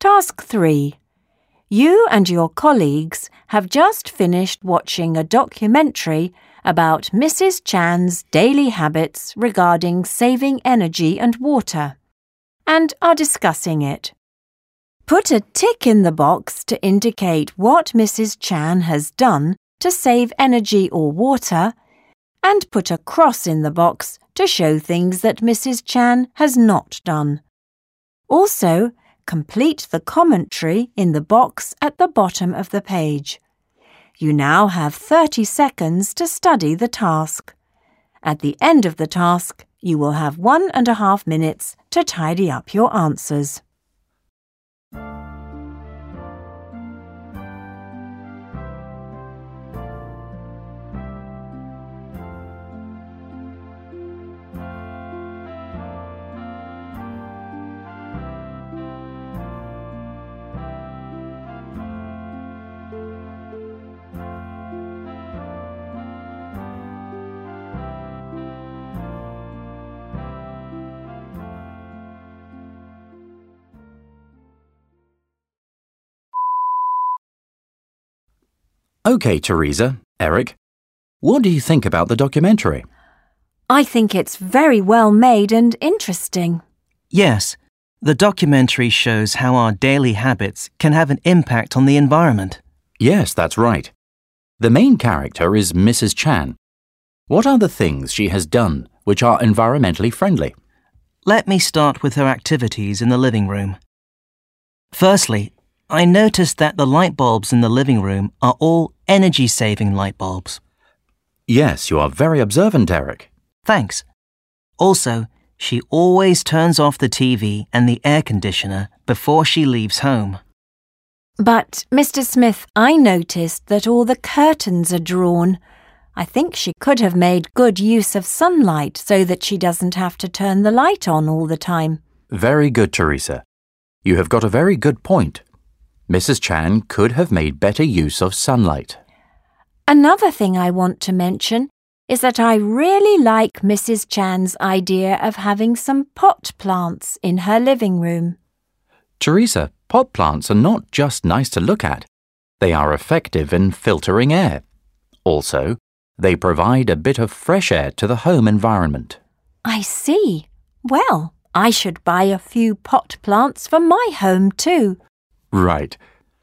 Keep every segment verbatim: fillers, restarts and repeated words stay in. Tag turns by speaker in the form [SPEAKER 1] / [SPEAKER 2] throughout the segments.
[SPEAKER 1] Task three. You and your colleagues have just finished watching a documentary about Missus Chan's daily habits regarding saving energy and water, and are discussing it. Put a tick in the box to indicate what Missus Chan has done to save energy or water, and put a cross in the box to show things that Missus Chan has not done. Also, complete the commentary in the box at the bottom of the page. You now have thirty seconds to study the task. At the end of the task, you will have one and a half minutes to tidy up your answers.
[SPEAKER 2] OK, Teresa, Eric, what do you think about the documentary?
[SPEAKER 1] I think it's very well made and interesting.
[SPEAKER 3] Yes, the documentary shows how our daily habits can have an impact on the environment.
[SPEAKER 2] Yes, that's right. The main character is Missus Chan. What are the things she has done which are environmentally friendly?
[SPEAKER 3] Let me start with her activities in the living room. Firstly, I noticed that the light bulbs in the living room are all energy-saving light bulbs.
[SPEAKER 2] Yes, you are very observant, Eric.
[SPEAKER 3] Thanks. Also, she always turns off the T V and the air conditioner before she leaves home.
[SPEAKER 1] But, Mister Smith, I noticed that all the curtains are drawn. I think she could have made good use of sunlight so that she doesn't have to turn the light on all the time.
[SPEAKER 2] Very good, Teresa. You have got a very good point. Missus Chan could have made better use of sunlight.
[SPEAKER 1] Another thing I want to mention is that I really like Missus Chan's idea of having some pot plants in her living room.
[SPEAKER 2] Teresa, pot plants are not just nice to look at. They are effective in filtering air. Also, they provide a bit of fresh air to the home environment.
[SPEAKER 1] I see. Well, I should buy a few pot plants for my home too.
[SPEAKER 2] Right.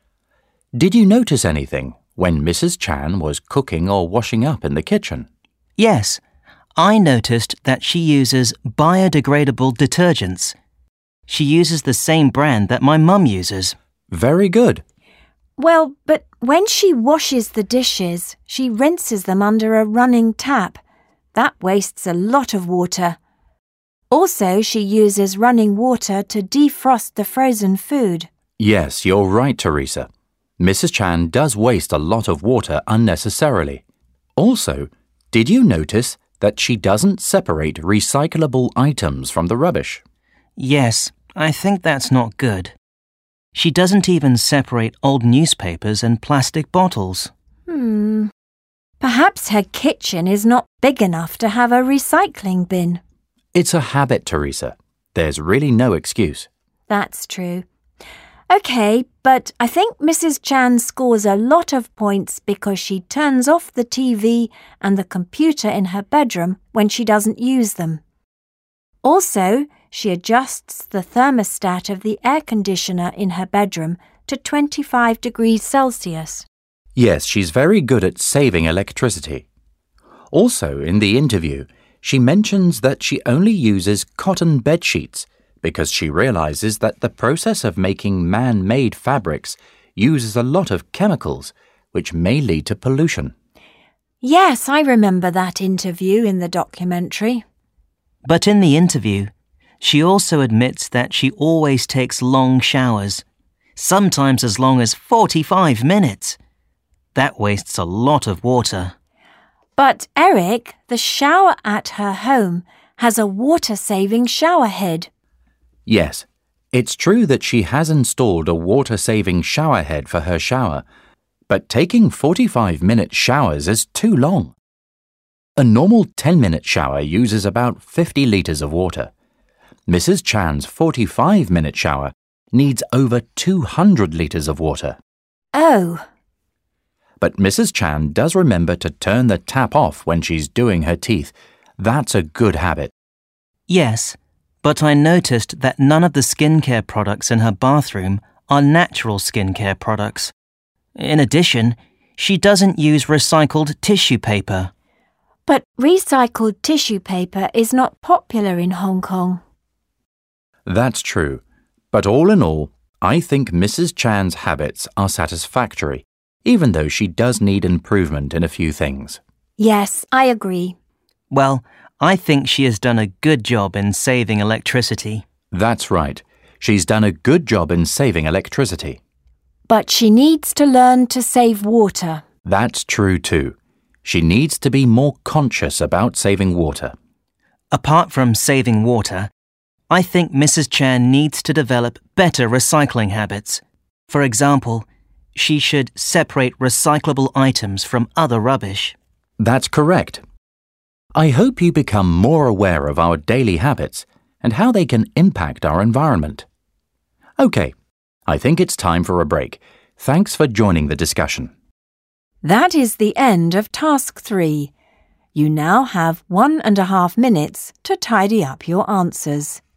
[SPEAKER 2] Did you notice anything when Missus Chan was cooking or washing up in the kitchen?
[SPEAKER 3] Yes, I noticed that she uses biodegradable detergents. She uses the same brand that my mum uses.
[SPEAKER 2] Very good.
[SPEAKER 1] Well, but when she washes the dishes, she rinses them under a running tap. That wastes a lot of water. Also, she uses running water to defrost the frozen food.
[SPEAKER 2] Yes, you're right, Teresa. Missus Chan does waste a lot of water unnecessarily. Also, did you notice that she doesn't separate recyclable items from the rubbish?
[SPEAKER 3] Yes, I think that's not good. She doesn't even separate old newspapers and plastic bottles.
[SPEAKER 1] Hmm. Perhaps her kitchen is not big enough to have a recycling bin.
[SPEAKER 2] It's a habit, Teresa. There's really no excuse.
[SPEAKER 1] That's true. OK, but I think Missus Chan scores a lot of points because she turns off the T V and the computer in her bedroom when she doesn't use them. Also, she adjusts the thermostat of the air conditioner in her bedroom to twenty-five degrees Celsius.
[SPEAKER 2] Yes, she's very good at saving electricity. Also, in the interview, she mentions that she only uses cotton bed sheets because she realizes that the process of making man-made fabrics uses a lot of chemicals, which may lead to pollution.
[SPEAKER 1] Yes, I remember that interview in the documentary.
[SPEAKER 3] But in the interview, she also admits that she always takes long showers, sometimes as long as forty-five minutes. That wastes a lot of water.
[SPEAKER 1] But, Eric, the shower at her home has a water-saving shower head.
[SPEAKER 2] Yes, it's true that she has installed a water-saving shower head for her shower, but taking forty-five minute showers is too long. A normal ten minute shower uses about fifty litres of water. Missus Chan's forty-five minute shower needs over two hundred litres of water.
[SPEAKER 1] Oh,
[SPEAKER 2] But Missus Chan does remember to turn the tap off when she's doing her teeth. That's a good habit.
[SPEAKER 3] Yes, but I noticed that none of the skincare products in her bathroom are natural skincare products. In addition, she doesn't use recycled tissue paper.
[SPEAKER 1] but recycled tissue paper is not popular in Hong Kong.
[SPEAKER 2] That's true. But all in all, I think Missus Chan's habits are satisfactory, even though she does need improvement in a few things.
[SPEAKER 1] Yes, I agree.
[SPEAKER 3] Well, I think she has done a good job in saving electricity.
[SPEAKER 2] That's right. She's done a good job in saving electricity.
[SPEAKER 1] But she needs to learn to save water.
[SPEAKER 2] That's true too. She needs to be more conscious about saving water.
[SPEAKER 3] Apart from saving water, I think Missus Chan needs to develop better recycling habits. For example, she should separate recyclable items from other rubbish.
[SPEAKER 2] That's correct. I hope you become more aware of our daily habits and how they can impact our environment. OK, I think it's time for a break. Thanks for joining the discussion.
[SPEAKER 1] That is the end of task three. You now have one and a half minutes to tidy up your answers.